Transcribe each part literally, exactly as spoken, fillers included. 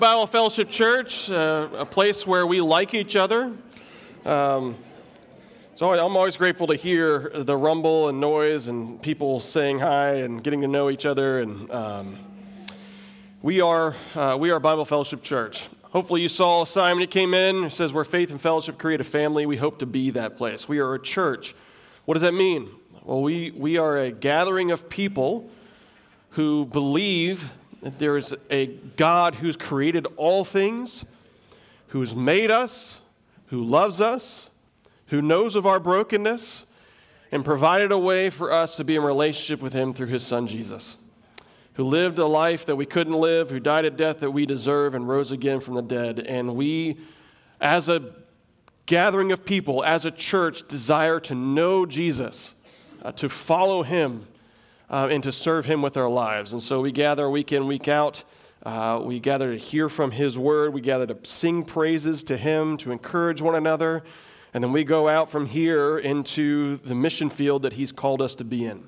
Bible Fellowship Church, uh, a place where we like each other. Um, so I'm always grateful to hear the rumble and noise and people saying hi and getting to know each other. And um, we are uh, we are Bible Fellowship Church. Hopefully you saw a sign when you came in. It says, where faith and fellowship create a family. We hope to be that place. We are a church. What does that mean? Well, we, we are a gathering of people who believe that there is a God who's created all things, who's made us, who loves us, who knows of our brokenness, and provided a way for us to be in relationship with him through his son Jesus, who lived a life that we couldn't live, who died a death that we deserve and rose again from the dead. And we, as a gathering of people, as a church, desire to know Jesus, uh, to follow him, Uh, and to serve him with our lives. And so we gather week in, week out. Uh, we gather to hear from his word. We gather to sing praises to him, to encourage one another. And then we go out from here into the mission field that he's called us to be in.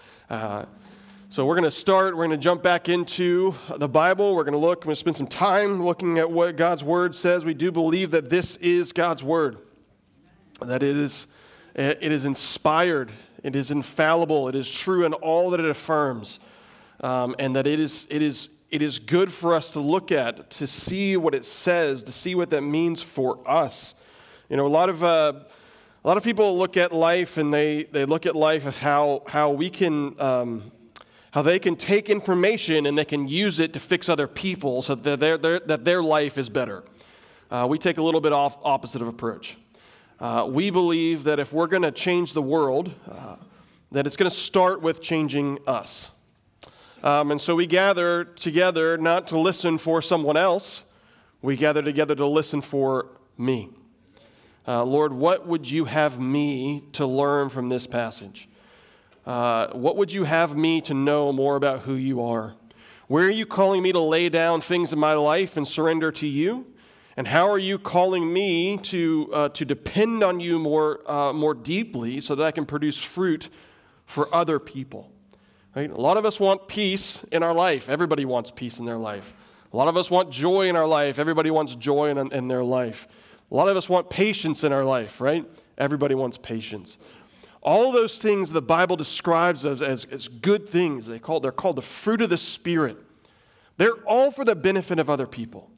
Uh, so we're going to start. We're going to jump back into the Bible. We're going to look. We're going to spend some time looking at what God's word says. We do believe that this is God's word, that it is, it is inspired. It is infallible. It is true in all that it affirms, um, and that it is it is it is good for us to look at, to see what it says, to see what that means for us. You know, a lot of uh, a lot of people look at life, and they they look at life of how how we can um, how they can take information and they can use it to fix other people, so that their their that their life is better. Uh, we take a little bit off opposite of approach. Uh, we believe that if we're going to change the world, uh, that it's going to start with changing us. Um, and so we gather together not to listen for someone else. We gather together to listen for me. Uh, Lord, what would you have me to learn from this passage? Uh, what would you have me to know more about who you are? Where are you calling me to lay down things in my life and surrender to you? And how are you calling me to uh, to depend on you more uh, more deeply so that I can produce fruit for other people? Right? A lot of us want peace in our life. Everybody wants peace in their life. A lot of us want joy in our life. Everybody wants joy in, in their life. A lot of us want patience in our life, right? Everybody wants patience. All those things the Bible describes as, as, as good things. They call, they're called the fruit of the Spirit. They're all for the benefit of other people.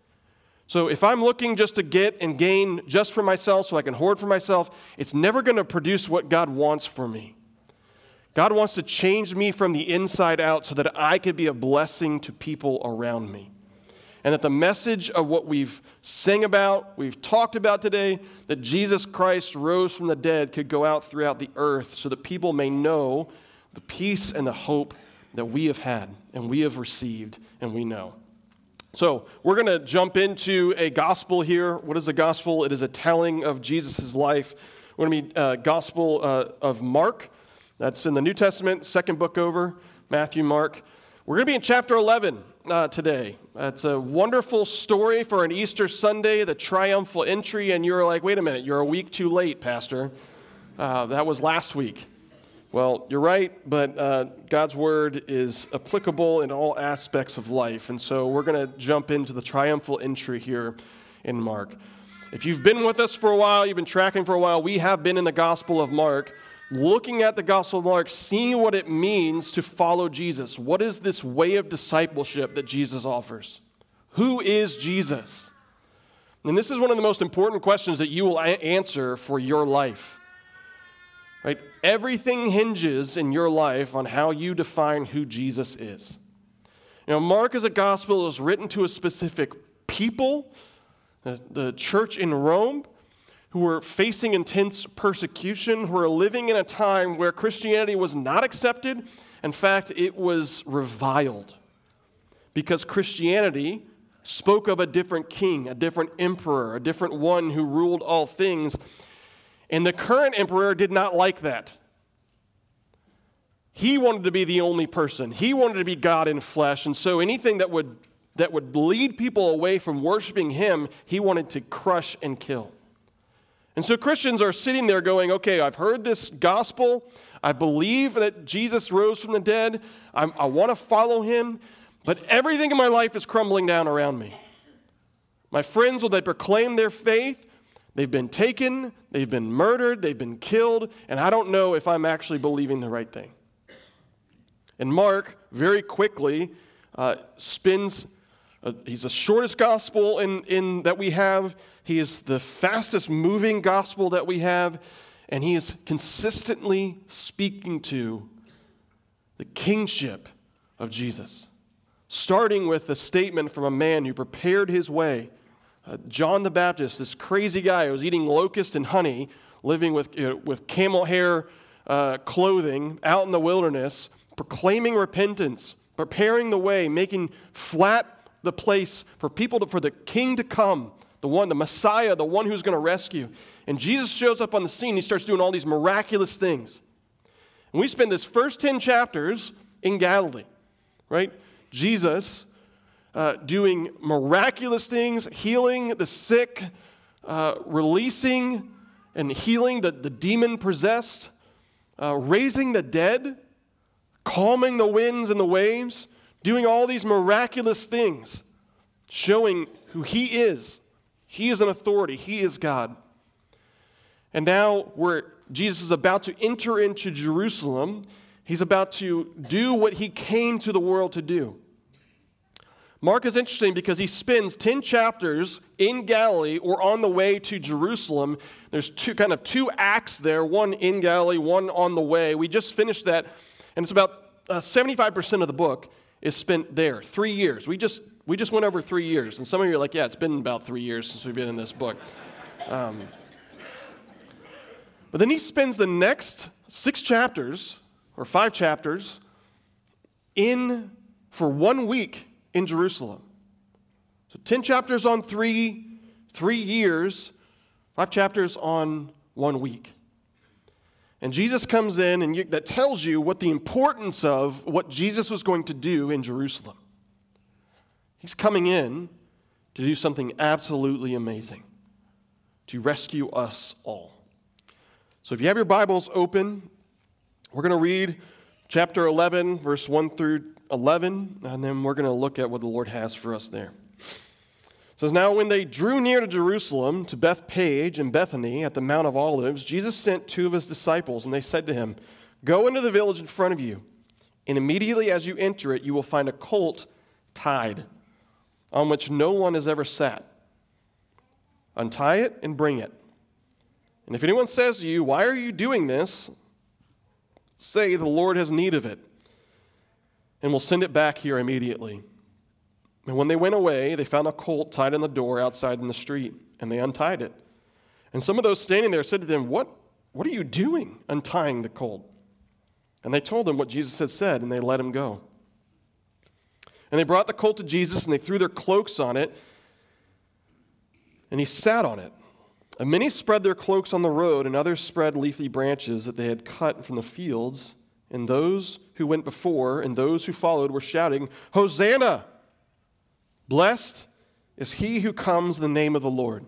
So if I'm looking just to get and gain just for myself so I can hoard for myself, it's never going to produce what God wants for me. God wants to change me from the inside out so that I could be a blessing to people around me. And that the message of what we've sang about, we've talked about today, that Jesus Christ rose from the dead could go out throughout the earth so that people may know the peace and the hope that we have had and we have received and we know. So we're going to jump into a gospel here. What is a gospel? It is a telling of Jesus' life. We're going to be uh, gospel uh, of Mark. That's in the New Testament, second book over, Matthew, Mark. We're going to be in chapter eleven uh, today. It's a wonderful story for an Easter Sunday, the triumphal entry, and you're like, wait a minute, you're a week too late, Pastor. Uh, that was last week. Well, you're right, but uh, God's word is applicable in all aspects of life. And so we're going to jump into the triumphal entry here in Mark. If you've been with us for a while, you've been tracking for a while, we have been in the Gospel of Mark, looking at the Gospel of Mark, seeing what it means to follow Jesus. What is this way of discipleship that Jesus offers? Who is Jesus? And this is one of the most important questions that you will a- answer for your life. Right? Everything hinges in your life on how you define who Jesus is. You know, Mark is a gospel that was written to a specific people, the, the church in Rome, who were facing intense persecution, who were living in a time where Christianity was not accepted. In fact, it was reviled because Christianity spoke of a different king, a different emperor, a different one who ruled all things. And the current emperor did not like that. He wanted to be the only person. He wanted to be God in flesh. And so anything that would that would lead people away from worshiping him, he wanted to crush and kill. And so Christians are sitting there going, okay, I've heard this gospel. I believe that Jesus rose from the dead. I'm, I want to follow him. But everything in my life is crumbling down around me. My friends, when they proclaim their faith, they've been taken, they've been murdered, they've been killed, and I don't know if I'm actually believing the right thing. And Mark very quickly uh, spins, uh, he's the shortest gospel in, in that we have. He is the fastest moving gospel that we have, and he is consistently speaking to the kingship of Jesus, starting with a statement from a man who prepared his way. Uh, John the Baptist, this crazy guy who was eating locust and honey, living with, you know, with camel hair uh, clothing out in the wilderness, proclaiming repentance, preparing the way, making flat the place for people, to, for the king to come, the one, the Messiah, the one who's going to rescue. And Jesus shows up on the scene. He starts doing all these miraculous things. And we spend this first ten chapters in Galilee, right? Jesus uh, doing miraculous things, healing the sick, uh, releasing and healing the, the demon-possessed, uh, raising the dead, calming the winds and the waves, doing all these miraculous things, showing who he is. He is an authority. He is God. And now we're, Jesus is about to enter into Jerusalem. He's about to do what he came to the world to do. Mark is interesting because he spends ten chapters in Galilee or on the way to Jerusalem. There's two kind of two acts there, one in Galilee, one on the way. We just finished that, and it's about uh, seventy-five percent of the book is spent there, three years. We just we just went over three years, and some of you are like, yeah, it's been about three years since we've been in this book. Um, but then he spends the next six chapters, or five chapters, in for one week in Jerusalem. So ten chapters on three, three years, five chapters on one week. And Jesus comes in, and you, that tells you what the importance of what Jesus was going to do in Jerusalem. He's coming in to do something absolutely amazing, to rescue us all. So if you have your Bibles open, we're going to read chapter eleven, verse one through eleven, and then we're going to look at what the Lord has for us there. It says, now when they drew near to Jerusalem, to Bethpage and Bethany at the Mount of Olives, Jesus sent two of his disciples, and they said to him, go into the village in front of you, and immediately as you enter it, you will find a colt tied, on which no one has ever sat. Untie it and bring it. And if anyone says to you, why are you doing this? Say, the Lord has need of it, and we'll send it back here immediately. And when they went away, they found a colt tied on the door outside in the street, and they untied it. And some of those standing there said to them, What, what are you doing, untying the colt? And they told him what Jesus had said, and they let him go. And they brought the colt to Jesus, and they threw their cloaks on it, and he sat on it. And many spread their cloaks on the road, and others spread leafy branches that they had cut from the fields. And those who went before and those who followed were shouting, Hosanna! Blessed is he who comes in the name of the Lord.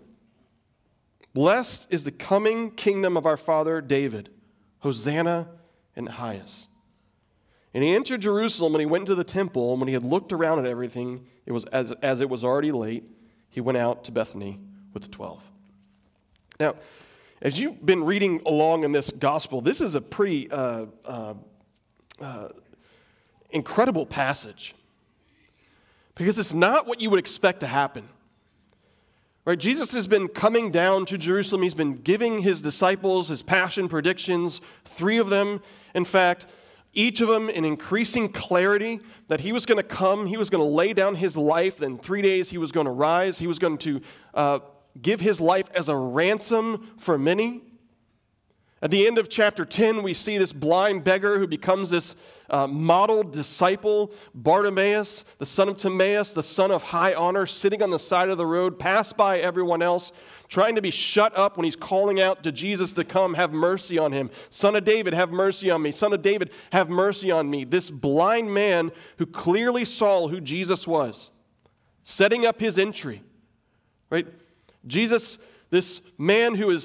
Blessed is the coming kingdom of our father David. Hosanna in the highest. And he entered Jerusalem, and he went into the temple, and when he had looked around at everything, it was as, as it was already late, he went out to Bethany with the twelve. Now, as you've been reading along in this gospel, this is a pretty uh, uh, uh, incredible passage. Because it's not what you would expect to happen. Right? Jesus has been coming down to Jerusalem. He's been giving his disciples his passion predictions, three of them, in fact, each of them in increasing clarity that he was going to come, he was going to lay down his life, and in three days he was going to rise, he was going to uh, give his life as a ransom for many. At the end of chapter ten, we see this blind beggar who becomes this uh, model disciple, Bartimaeus, the son of Timaeus, the son of high honor, sitting on the side of the road, passed by everyone else, trying to be shut up when he's calling out to Jesus to come, have mercy on him. Son of David, have mercy on me. Son of David, have mercy on me. This blind man who clearly saw who Jesus was, setting up his entry, right? Jesus, this man who is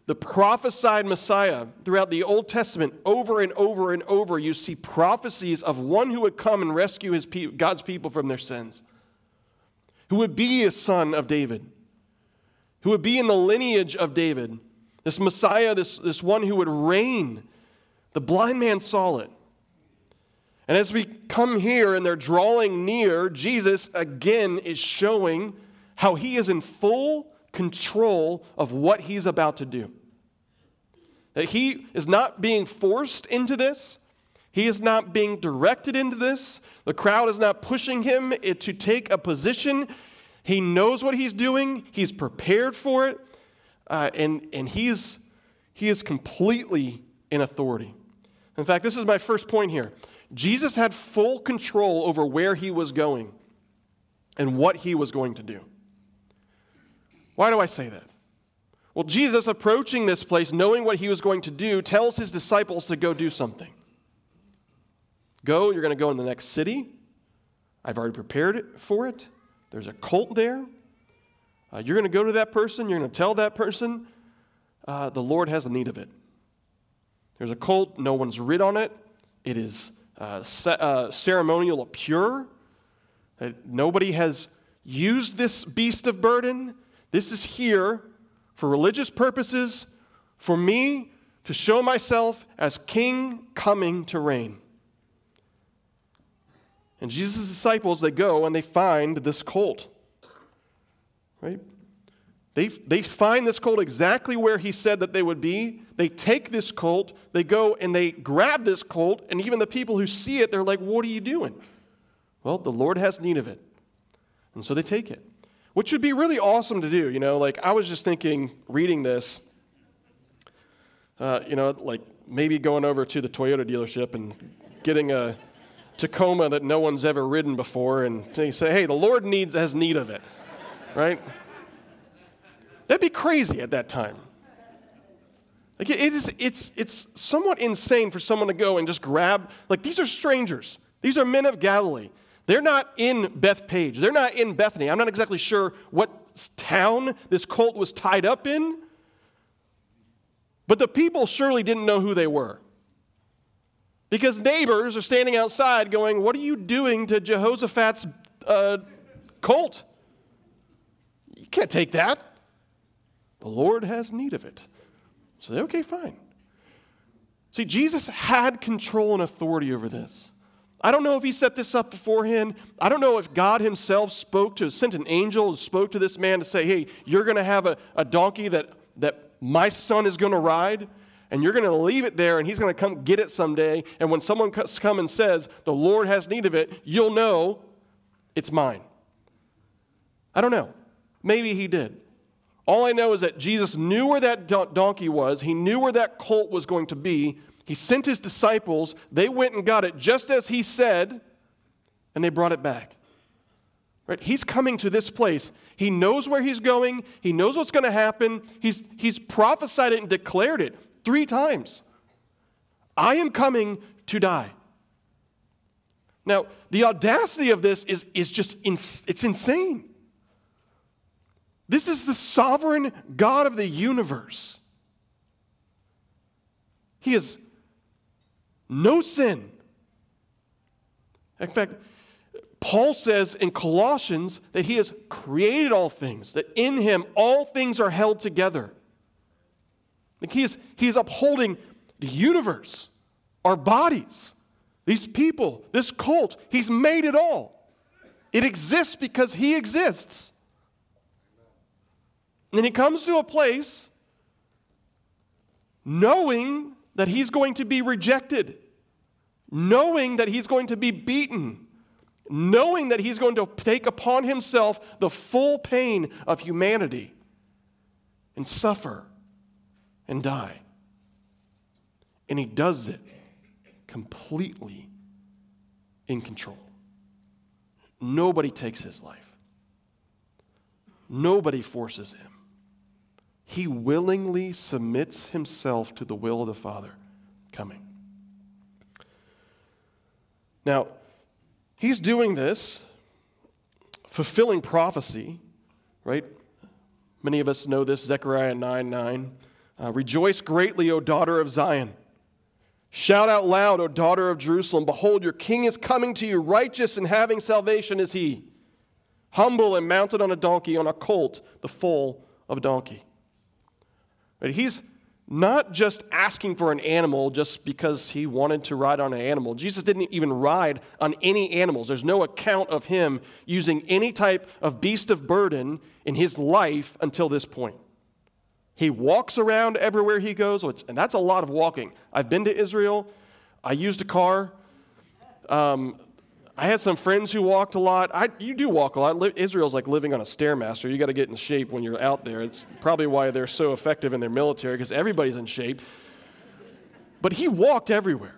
the prophesied Messiah throughout the Old Testament, over and over and over, you see prophecies of one who would come and rescue his pe- God's people from their sins, who would be a son of David, who would be in the lineage of David, this Messiah, this, this one who would reign. The blind man saw it. And as we come here and they're drawing near, Jesus again is showing how he is in full control of what he's about to do. That he is not being forced into this. He is not being directed into this. The crowd is not pushing him to take a position. He knows what he's doing. He's prepared for it. Uh, and and he's, he is completely in authority. In fact, this is my first point here. Jesus had full control over where he was going and what he was going to do. Why do I say that? Well, Jesus, approaching this place, knowing what he was going to do, tells his disciples to go do something. Go, you're going to go in the next city. I've already prepared it for it. There's a colt there. Uh, you're going to go to that person. You're going to tell that person uh, the Lord has a need of it. There's a colt. No one's rid on it. It is uh, ce- uh, ceremonial pure. Uh, nobody has used this beast of burden. This is here for religious purposes, for me to show myself as king coming to reign. And Jesus' disciples, they go and they find this colt. Right? They, they find this colt exactly where he said that they would be. They take this colt, they go and they grab this colt, and even the people who see it, they're like, what are you doing? Well, the Lord has need of it. And so they take it. Which would be really awesome to do, you know, like I was just thinking, reading this, uh, you know, like maybe going over to the Toyota dealership and getting a Tacoma that no one's ever ridden before, and they say, hey, the Lord needs has need of it, right? That'd be crazy at that time. Like it is, it's it's somewhat insane for someone to go and just grab, like these are strangers. These are men of Galilee. They're not in Bethpage. They're not in Bethany. I'm not exactly sure what town this colt was tied up in. But the people surely didn't know who they were. Because neighbors are standing outside going, what are you doing to Jehoshaphat's uh, colt? You can't take that. The Lord has need of it. So they're okay, fine. See, Jesus had control and authority over this. I don't know if he set this up beforehand. I don't know if God himself spoke to, sent an angel, spoke to this man to say, hey, you're going to have a, a donkey that, that my son is going to ride, and you're going to leave it there, and he's going to come get it someday, and when someone comes and says, the Lord has need of it, you'll know it's mine. I don't know. Maybe he did. All I know is that Jesus knew where that don- donkey was. He knew where that colt was going to be. He sent his disciples. They went and got it just as he said, and they brought it back. Right? He's coming to this place. He knows where he's going. He knows what's going to happen. He's, he's prophesied it and declared it three times. I am coming to die. Now, the audacity of this is, is just, ins- it's insane. This is the sovereign God of the universe. He has no sin. In fact, Paul says in Colossians that he has created all things, that in him all things are held together. Like he is, he is upholding the universe, our bodies, these people, this cult. He's made it all. It exists because he exists. And he comes to a place knowing that he's going to be rejected, knowing that he's going to be beaten, knowing that he's going to take upon himself the full pain of humanity and suffer and die. And he does it completely in control. Nobody takes his life. Nobody forces him. He willingly submits himself to the will of the Father coming. Now, he's doing this, fulfilling prophecy, right? Many of us know this, Zechariah nine nine. Uh, Rejoice greatly, O daughter of Zion. Shout out loud, O daughter of Jerusalem. Behold, your king is coming to you. Righteous and having salvation is he. Humble and mounted on a donkey, on a colt, the foal of a donkey. Right? He's not just asking for an animal just because he wanted to ride on an animal. Jesus didn't even ride on any animals. There's no account of him using any type of beast of burden in his life until this point. He walks around everywhere he goes, and that's a lot of walking. I've been to Israel. I used a car. Um, I had some friends who walked a lot. I, you do walk a lot. Israel's like living on a Stairmaster. You got to get in shape when you're out there. It's probably why they're so effective in their military, because everybody's in shape. But he walked everywhere.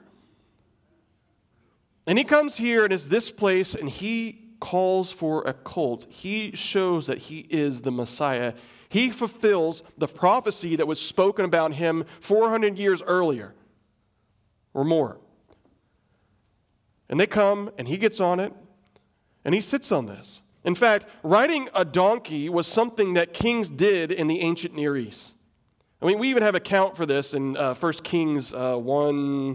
And he comes here and is this place, and he calls for a colt. He shows that he is the Messiah. He fulfills the prophecy that was spoken about him four hundred years earlier or more. And they come, and he gets on it, and he sits on this. In fact, riding a donkey was something that kings did in the ancient Near East. I mean, we even have a count for this in uh, First Kings uh, one,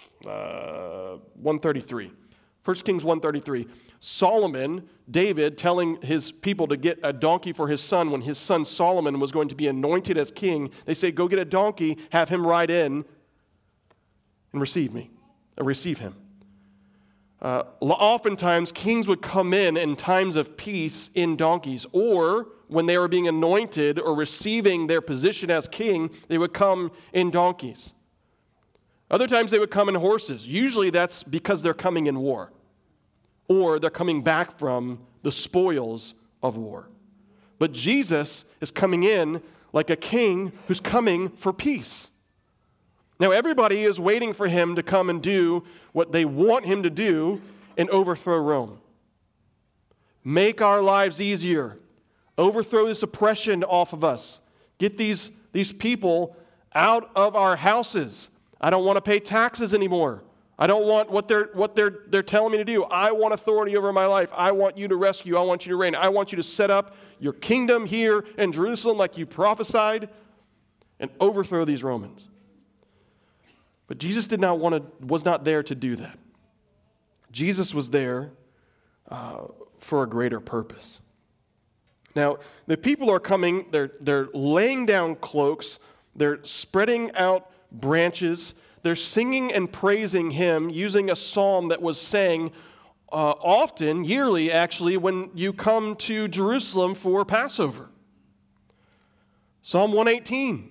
uh, one thirty-three. First Kings one thirty-three. Solomon, David, telling his people to get a donkey for his son when his son Solomon was going to be anointed as king. They say, go get a donkey, have him ride in, and receive me, or receive him. Uh, oftentimes, kings would come in in times of peace in donkeys, or when they were being anointed or receiving their position as king, they would come in donkeys. Other times, they would come in horses. Usually, that's because they're coming in war, or they're coming back from the spoils of war. But Jesus is coming in like a king who's coming for peace. Now, everybody is waiting for him to come and do what they want him to do and overthrow Rome. Make our lives easier. Overthrow this oppression off of us. Get these, these people out of our houses. I don't want to pay taxes anymore. I don't want what they're, what they're, they're telling me to do. I want authority over my life. I want you to rescue. I want you to reign. I want you to set up your kingdom here in Jerusalem like you prophesied and overthrow these Romans. But Jesus did not want to, was not there to do that. Jesus was there uh, for a greater purpose. Now, the people are coming, they're, they're laying down cloaks, they're spreading out branches, they're singing and praising him using a psalm that was sang uh, often, yearly actually, when you come to Jerusalem for Passover. Psalm one eighteen.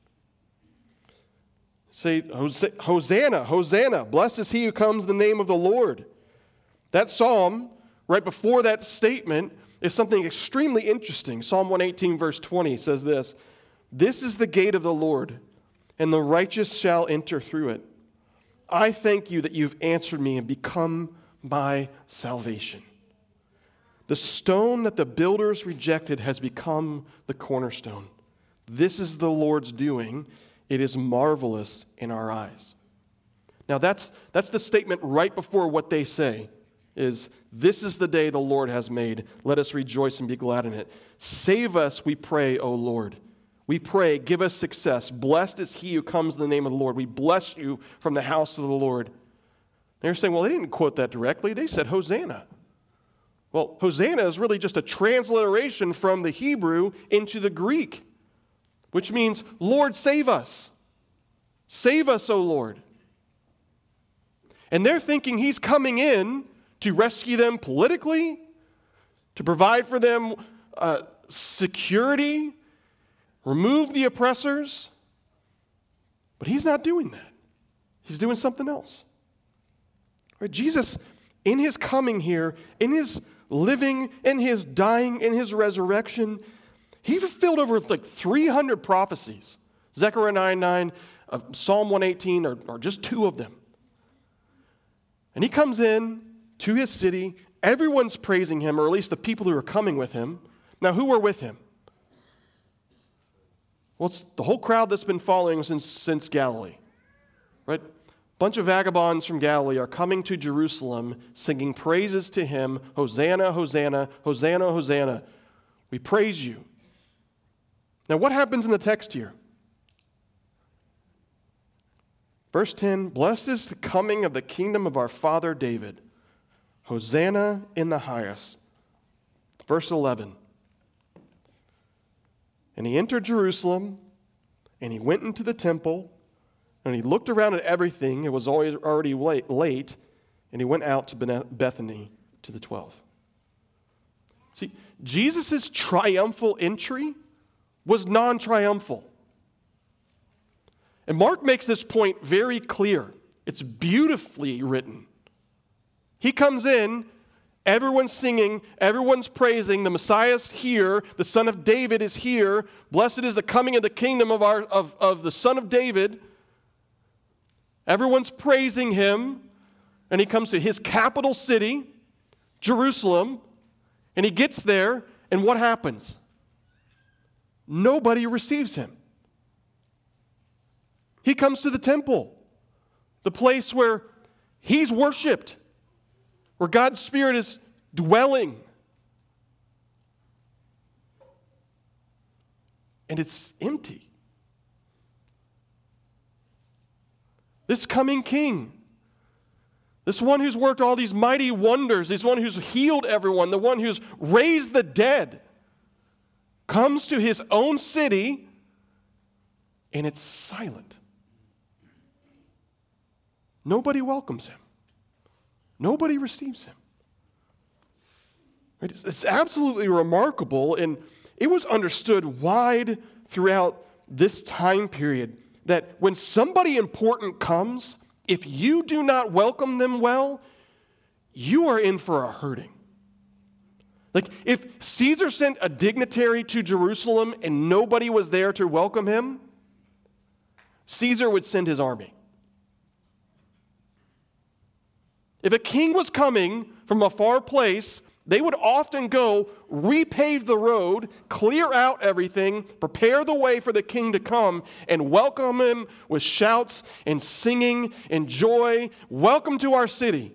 Say, Hosanna, Hosanna, blessed is he who comes in the name of the Lord. That psalm, right before that statement, is something extremely interesting. Psalm one eighteen, verse twenty says this, this is the gate of the Lord, and the righteous shall enter through it. I thank you that you've answered me and become my salvation. The stone that the builders rejected has become the cornerstone. This is the Lord's doing. It is marvelous in our eyes. Now that's, that's the statement right before what they say is, this is the day the Lord has made. Let us rejoice and be glad in it. Save us, we pray, O Lord. We pray, give us success. Blessed is he who comes in the name of the Lord. We bless you from the house of the Lord. They're saying, well, they didn't quote that directly. They said Hosanna. Well, Hosanna is really just a transliteration from the Hebrew into the Greek, which means, Lord, save us. Save us, O Lord. And they're thinking he's coming in to rescue them politically, to provide for them uh, security, remove the oppressors. But he's not doing that. He's doing something else. Right? Jesus, in his coming here, in his living, in his dying, in his resurrection, he fulfilled over like three hundred prophecies. Zechariah nine nine, uh, Psalm one eighteen are, are just two of them. And he comes in to his city. Everyone's praising him, or at least the people who are coming with him. Now, who were with him? Well, it's the whole crowd that's been following him since, since Galilee. Right? A bunch of vagabonds from Galilee are coming to Jerusalem singing praises to him. Hosanna, Hosanna, Hosanna, Hosanna. We praise you. Now, what happens in the text here? Verse ten, blessed is the coming of the kingdom of our father David. Hosanna in the highest. Verse eleven, and he entered Jerusalem, and he went into the temple, and he looked around at everything. It was always already late, late, and he went out to Bethany to the twelve. See, Jesus' triumphal entry was non-triumphal. And Mark makes this point very clear. It's beautifully written. He comes in, everyone's singing, everyone's praising, the Messiah's here, the Son of David is here, blessed is the coming of the kingdom of, our, of, of the Son of David. Everyone's praising him, and he comes to his capital city, Jerusalem, and he gets there, and what happens? Nobody receives him. He comes to the temple, the place where he's worshiped, where God's Spirit is dwelling. And it's empty. This coming king, this one who's worked all these mighty wonders, this one who's healed everyone, the one who's raised the dead, comes to his own city, and it's silent. Nobody welcomes him. Nobody receives him. It's, it's absolutely remarkable, and it was understood wide throughout this time period that when somebody important comes, if you do not welcome them well, you are in for a hurting. Like if Caesar sent a dignitary to Jerusalem and nobody was there to welcome him, Caesar would send his army. If a king was coming from a far place, they would often go repave the road, clear out everything, prepare the way for the king to come, and welcome him with shouts and singing and joy. Welcome to our city.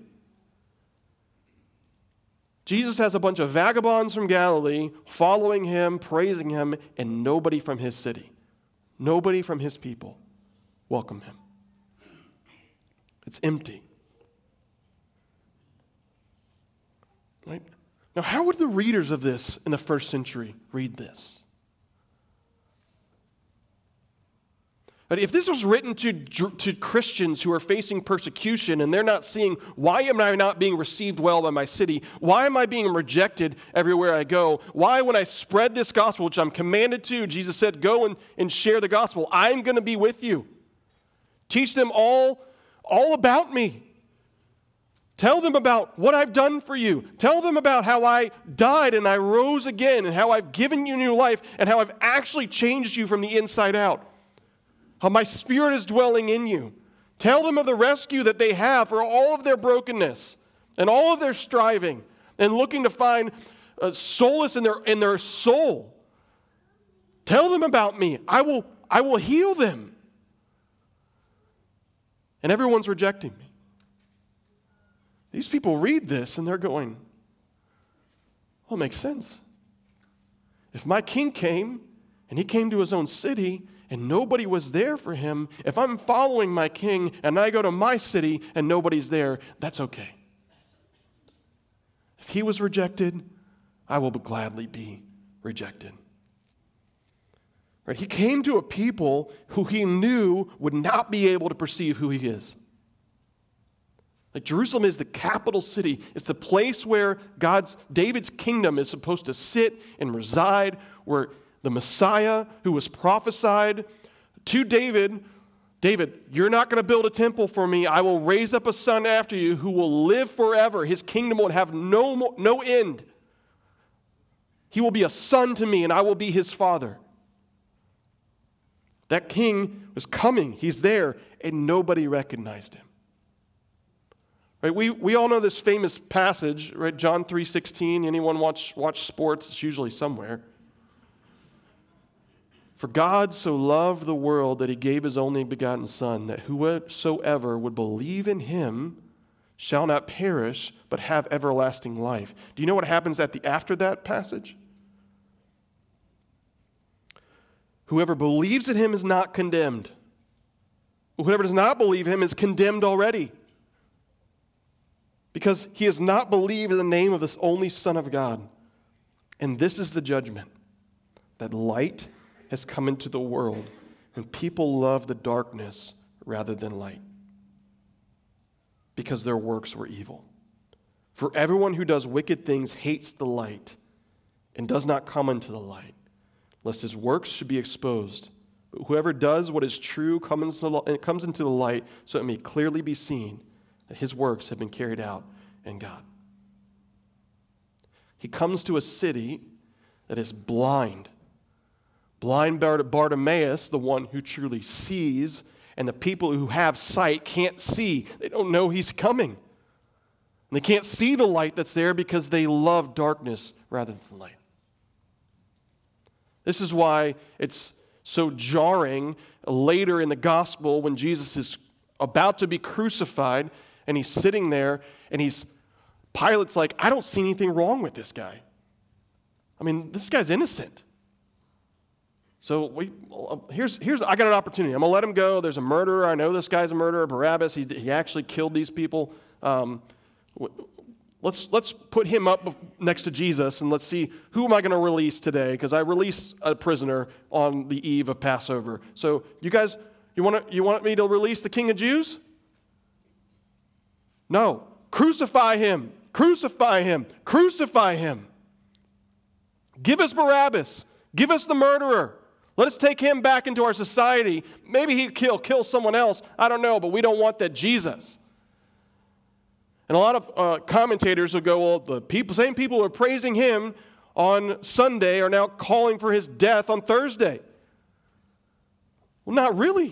Jesus has a bunch of vagabonds from Galilee following him, praising him, and nobody from his city, nobody from his people welcome him. It's empty. Right? Now, how would the readers of this in the first century read this? But if this was written to, to Christians who are facing persecution and they're not seeing, why am I not being received well by my city? Why am I being rejected everywhere I go? Why, when I spread this gospel, which I'm commanded to, Jesus said, go and, and share the gospel. I'm going to be with you. Teach them all, all about me. Tell them about what I've done for you. Tell them about how I died and I rose again and how I've given you new life and how I've actually changed you from the inside out. How my Spirit is dwelling in you. Tell them of the rescue that they have for all of their brokenness and all of their striving and looking to find uh, solace in their, in their soul. Tell them about me. I will, I will heal them. And everyone's rejecting me. These people read this and they're going, well, it makes sense. If my king came and he came to his own city and nobody was there for him, if I'm following my king and I go to my city and nobody's there, that's okay. If he was rejected, I will gladly be rejected. Right? He came to a people who he knew would not be able to perceive who he is. Like Jerusalem is the capital city. It's the place where God's, David's kingdom is supposed to sit and reside, where the Messiah who was prophesied to David, David, you're not going to build a temple for me. I will raise up a son after you who will live forever. His kingdom will have no, mo- no end. He will be a son to me and I will be his father. That king was coming. He's there and nobody recognized him. Right, we, we all know this famous passage, right? John three sixteen. Anyone watch, watch sports? It's usually somewhere. For God so loved the world that he gave his only begotten Son, that whosoever would believe in him shall not perish, but have everlasting life. Do you know what happens at the after that passage? Whoever believes in him is not condemned, Whoever does not believe him is condemned already, because he has not believed in the name of this only Son of God. And this is the judgment, that light has come into the world, and people love the darkness rather than light, because their works were evil. For everyone who does wicked things hates the light and does not come into the light, lest his works should be exposed. But whoever does what is true comes into the light, so it may clearly be seen that his works have been carried out in God. He comes to a city that is blind. Blind Bartimaeus, the one who truly sees, and the people who have sight can't see. They don't know he's coming. And they can't see the light that's there because they love darkness rather than light. This is why it's so jarring later in the gospel when Jesus is about to be crucified and he's sitting there and he's, Pilate's like, I don't see anything wrong with this guy. I mean, this guy's innocent. So we, here's, here's, I got an opportunity. I'm going to let him go. There's a murderer. I know this guy's a murderer, Barabbas. He, he actually killed these people. Um, let's, let's put him up next to Jesus and let's see, who am I going to release today? Because I released a prisoner on the eve of Passover. So you guys, you want to, you want me to release the King of Jews? No. Crucify him. Crucify him. Crucify him. Give us Barabbas. Give us the murderer. Let us take him back into our society. Maybe he'd kill, kill someone else. I don't know, but we don't want that Jesus. And a lot of uh, commentators will go, well, the people, same people who are praising him on Sunday are now calling for his death on Thursday. Well, not really.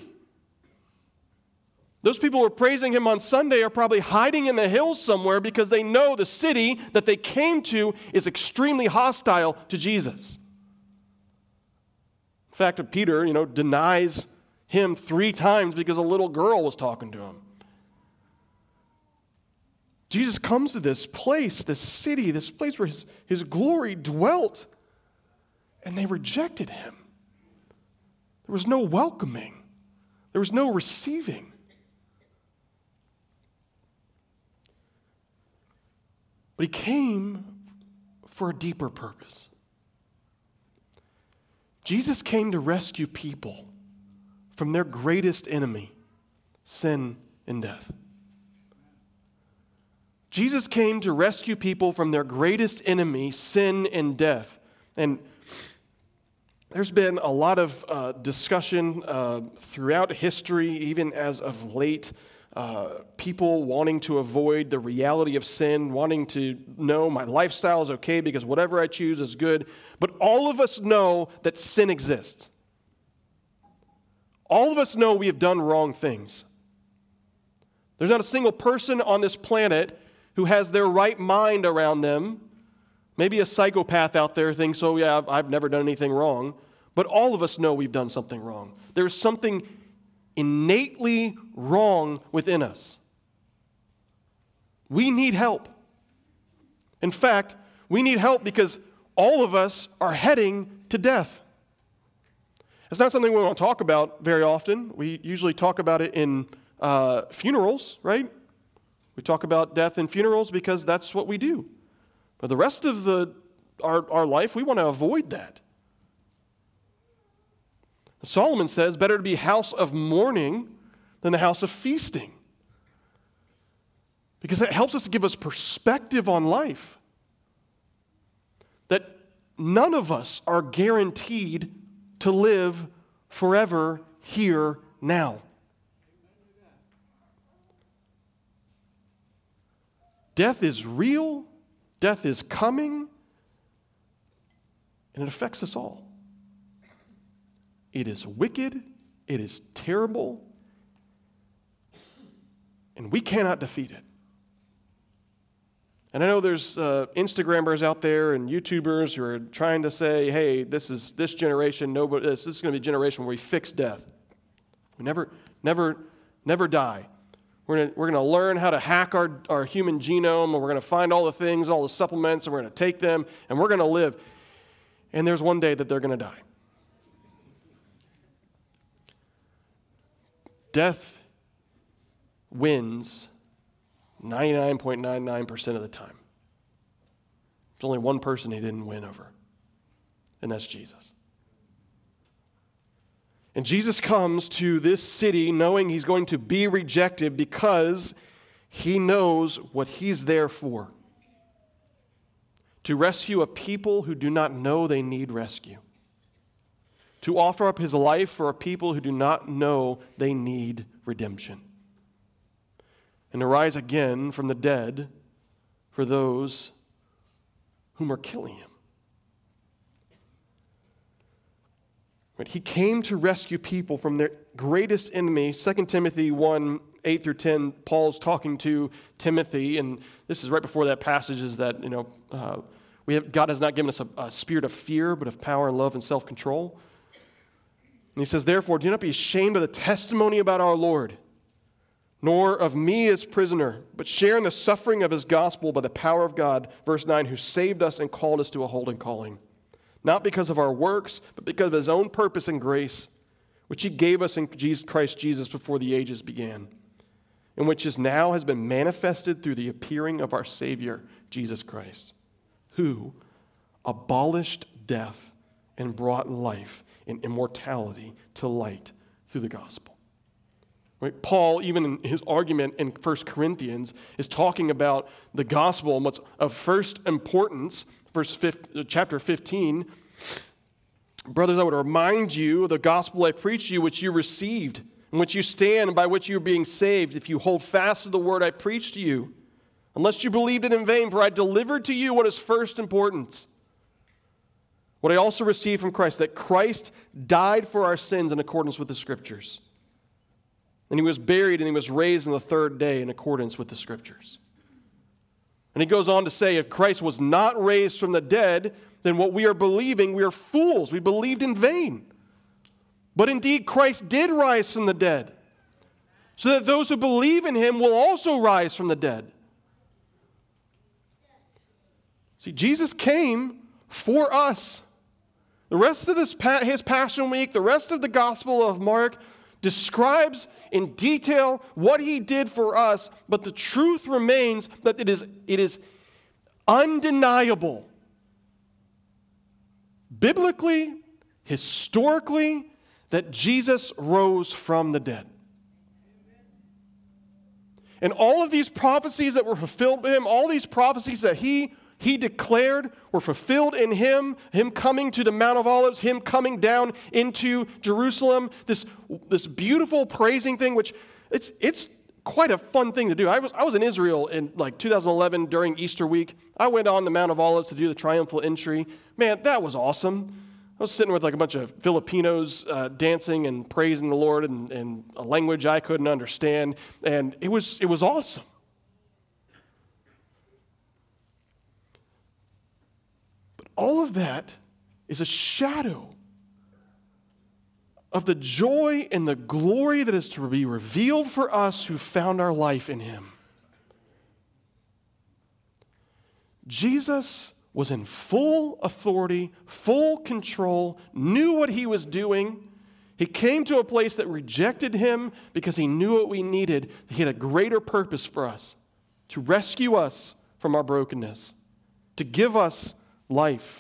Those people who are praising him on Sunday are probably hiding in the hills somewhere because they know the city that they came to is extremely hostile to Jesus. In fact, Peter, you know, denies him three times because a little girl was talking to him. Jesus comes to this place, this city, this place where his, his glory dwelt, and they rejected him. There was no welcoming. There was no receiving. But he came for a deeper purpose. Jesus came to rescue people from their greatest enemy, sin and death. Jesus came to rescue people from their greatest enemy, sin and death. And there's been a lot of uh, discussion uh, throughout history, even as of late, uh, people wanting to avoid the reality of sin, wanting to know my lifestyle is okay because whatever I choose is good. But all of us know that sin exists. All of us know we have done wrong things. There's not a single person on this planet who has their right mind around them. Maybe a psychopath out there thinks, oh yeah, I've never done anything wrong. But all of us know we've done something wrong. There's something innately wrong within us. We need help. In fact, we need help because all of us are heading to death. It's not something we want to talk about very often. We usually talk about it in uh, funerals, right? We talk about death in funerals because that's what we do. But the rest of the our, our life, we want to avoid that. Solomon says, better to be house of mourning than the house of feasting. Because that helps us to give us perspective on life. That none of us are guaranteed to live forever here now. Death is real, death is coming, and it affects us all. It is wicked, it is terrible, and we cannot defeat it. And I know there's uh, Instagrammers out there and YouTubers who are trying to say, hey, this is this generation, nobody, this, this is going to be a generation where we fix death. We never, never, never die. We're going we're to learn how to hack our, our human genome, and we're going to find all the things, all the supplements, and we're going to take them, and we're going to live. And there's one day that they're going to die. death wins ninety-nine point nine nine percent of the time. There's only one person he didn't win over, and that's Jesus. And Jesus comes to this city knowing he's going to be rejected because he knows what he's there for. To rescue a people who do not know they need rescue. To offer up his life for a people who do not know they need redemption. And to rise again from the dead for those whom are killing him. But he came to rescue people from their greatest enemy. Second Timothy one, eight through ten, Paul's talking to Timothy, and this is right before that passage is that, you know, uh, we have, God has not given us a, a spirit of fear, but of power and love and self-control. And he says, therefore, do not be ashamed of the testimony about our Lord, nor of me as prisoner, but share in the suffering of his gospel by the power of God, verse nine, who saved us and called us to a holy calling. Not because of our works, but because of his own purpose and grace, which he gave us in Jesus, Christ Jesus before the ages began, and which is now has been manifested through the appearing of our Savior, Jesus Christ, who abolished death and brought life and immortality to light through the gospel. Right? Paul, even in his argument in First Corinthians, is talking about the gospel and what's of first importance. Verse fifteen, chapter fifteen, brothers, I would remind you of the gospel I preached to you, which you received, in which you stand, and by which you are being saved, if you hold fast to the word I preached to you, unless you believed it in vain, for I delivered to you what is first importance. What I also received from Christ, that Christ died for our sins in accordance with the Scriptures. And he was buried and he was raised on the third day in accordance with the Scriptures. And he goes on to say, if Christ was not raised from the dead, then what we are believing, we are fools. We believed in vain. But indeed, Christ did rise from the dead, so that those who believe in him will also rise from the dead. See, Jesus came for us. The rest of this, his Passion Week, the rest of the Gospel of Mark describes in detail what he did for us, but the truth remains that it is, it is undeniable. Biblically, historically, that Jesus rose from the dead. And all of these prophecies that were fulfilled in him, all these prophecies that he He declared were fulfilled in him, him coming to the Mount of Olives, him coming down into Jerusalem, this, this beautiful praising thing, which it's it's quite a fun thing to do. I was I was in Israel in like two thousand eleven during Easter week. I went on the Mount of Olives to do the triumphal entry. Man, that was awesome. I was sitting with like a bunch of Filipinos uh, dancing and praising the Lord in, in a language I couldn't understand, and it was it was awesome. All of that is a shadow of the joy and the glory that is to be revealed for us who found our life in him. Jesus was in full authority, full control, knew what he was doing. He came to a place that rejected him because he knew what we needed. He had a greater purpose for us, to rescue us from our brokenness, to give us life.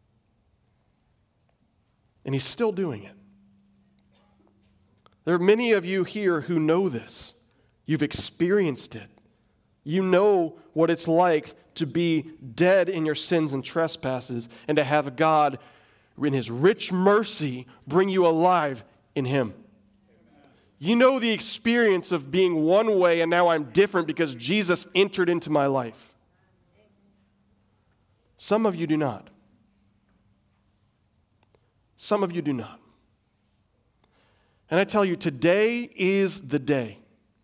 And he's still doing it. There are many of you here who know this. You've experienced it. You know what it's like to be dead in your sins and trespasses and to have God, in his rich mercy, bring you alive in him. You know the experience of being one way and now I'm different because Jesus entered into my life. Some of you do not. Some of you do not. And I tell you, today is the day.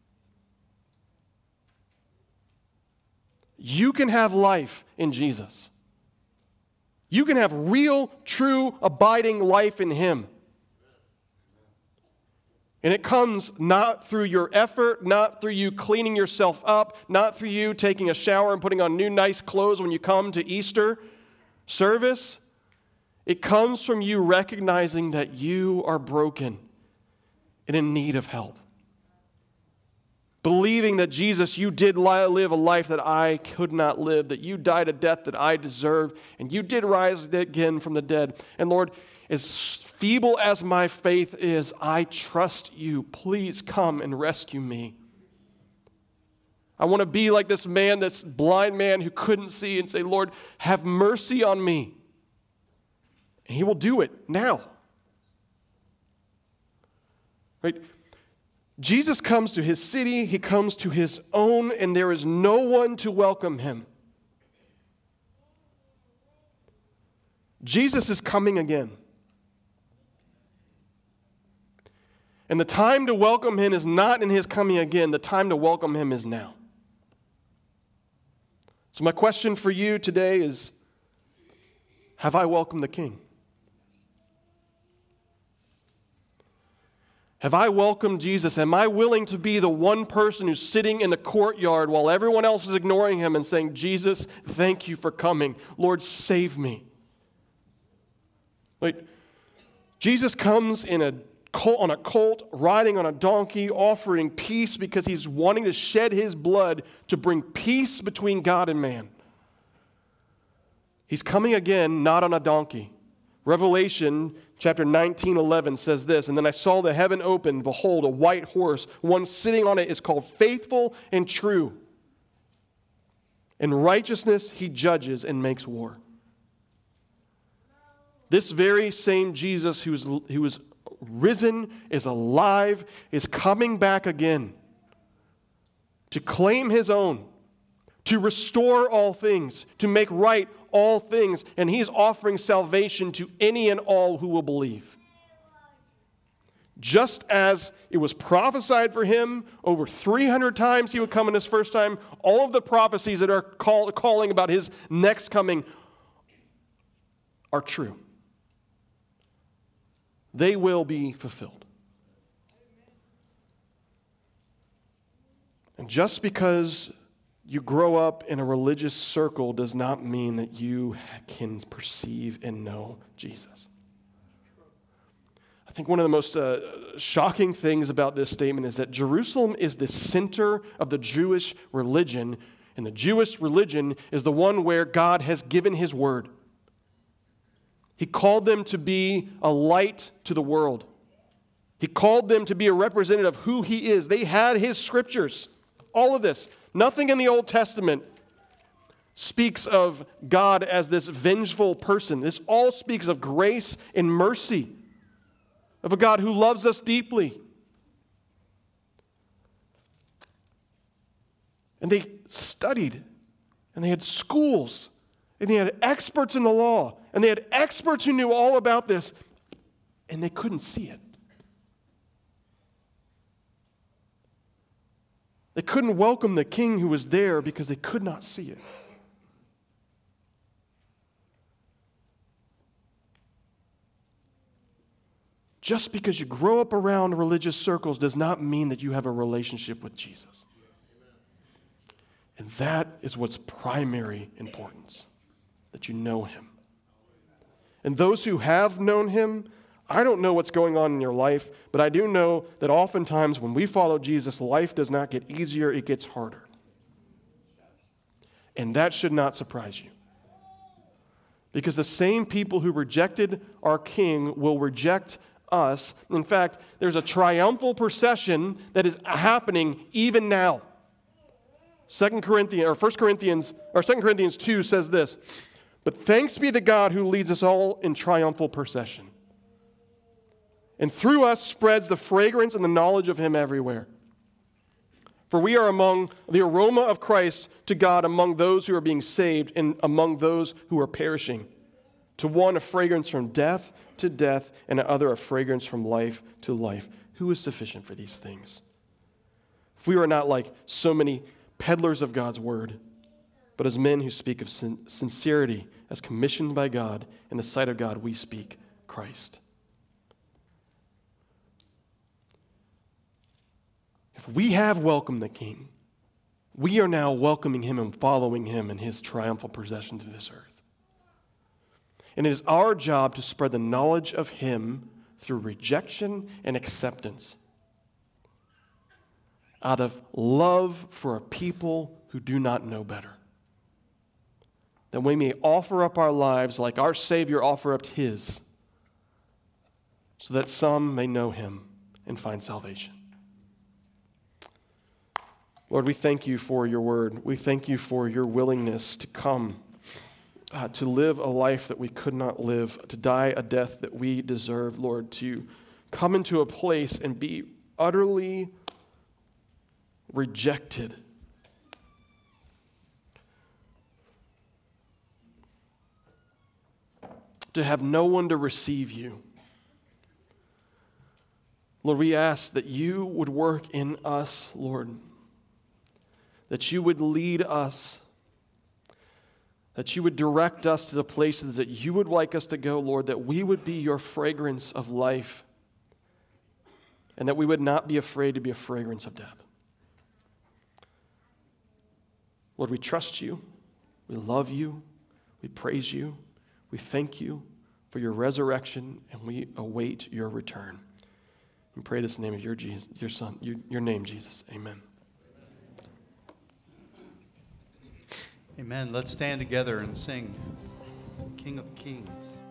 You can have life in Jesus. You can have real, true, abiding life in him. And it comes not through your effort, not through you cleaning yourself up, not through you taking a shower and putting on new nice clothes when you come to Easter service. It comes from you recognizing that you are broken and in need of help. believing that Jesus, you did li- live a life that I could not live, that you died a death that I deserved, and you did rise again from the dead. And Lord, as feeble as my faith is, I trust you. Please come and rescue me. I want to be like this man, this blind man who couldn't see, and say, Lord, have mercy on me. And he will do it now. Right? Jesus comes to his city, he comes to his own, and there is no one to welcome him. Jesus is coming again. And the time to welcome him is not in his coming again. The time to welcome him is now. So my question for you today is, have I welcomed the King? Have I welcomed Jesus? Am I willing to be the one person who's sitting in the courtyard while everyone else is ignoring him and saying, Jesus, thank you for coming. Lord, save me. Like, Jesus comes in a on a colt, riding on a donkey, offering peace because he's wanting to shed his blood to bring peace between God and man. He's coming again, not on a donkey. Revelation chapter nineteen, eleven says this, and then I saw the heaven open, behold, a white horse. One sitting on it is called Faithful and True. In righteousness he judges and makes war. This very same Jesus who is, who is risen, is alive, is coming back again to claim his own, to restore all things, to make right all things, and he's offering salvation to any and all who will believe. Just as it was prophesied for him over three hundred times he would come in his first time, all of the prophecies that are call, calling about his next coming are true. They will be fulfilled. And just because you grow up in a religious circle does not mean that you can perceive and know Jesus. I think one of the most uh, shocking things about this statement is that Jerusalem is the center of the Jewish religion, and the Jewish religion is the one where God has given his word. He called them to be a light to the world. He called them to be a representative of who he is. They had his scriptures. All of this. Nothing in the Old Testament speaks of God as this vengeful person. This all speaks of grace and mercy, of a God who loves us deeply. And they studied, and they had schools, and they had experts in the law, and they had experts who knew all about this, and they couldn't see it. They couldn't welcome the king who was there because they could not see it. Just because you grow up around religious circles does not mean that you have a relationship with Jesus. And that is what's primary importance, that you know him. And those who have known him, I don't know what's going on in your life, but I do know that oftentimes when we follow Jesus, life does not get easier, it gets harder. And that should not surprise you. Because the same people who rejected our King will reject us. In fact, there's a triumphal procession that is happening even now. Second Corinthians or First Corinthians or Second Corinthians two says this, but thanks be to God who leads us all in triumphal procession. And through us spreads the fragrance and the knowledge of him everywhere. For we are among the aroma of Christ to God among those who are being saved and among those who are perishing. To one a fragrance from death to death, and to other a fragrance from life to life. Who is sufficient for these things? If we are not like so many peddlers of God's word, but as men who speak of sin- sincerity, as commissioned by God, in the sight of God, we speak Christ. If we have welcomed the King, we are now welcoming him and following him in his triumphal procession to this earth. And it is our job to spread the knowledge of him through rejection and acceptance. out of love for a people who do not know better. That we may offer up our lives like our Savior offered up his, so that some may know him and find salvation. Lord, we thank you for your word. We thank you for your willingness to come, uh, to live a life that we could not live, to die a death that we deserve, Lord, to come into a place and be utterly rejected. To have no one to receive you. Lord, we ask that you would work in us, Lord, that you would lead us, that you would direct us to the places that you would like us to go, Lord, that we would be your fragrance of life, and that we would not be afraid to be a fragrance of death. Lord, we trust you, we love you, we praise you, we thank you for your resurrection, and we await your return. We pray this in the name of your Jesus, your Son, your, your name, Jesus. Amen. Amen. Let's stand together and sing King of Kings.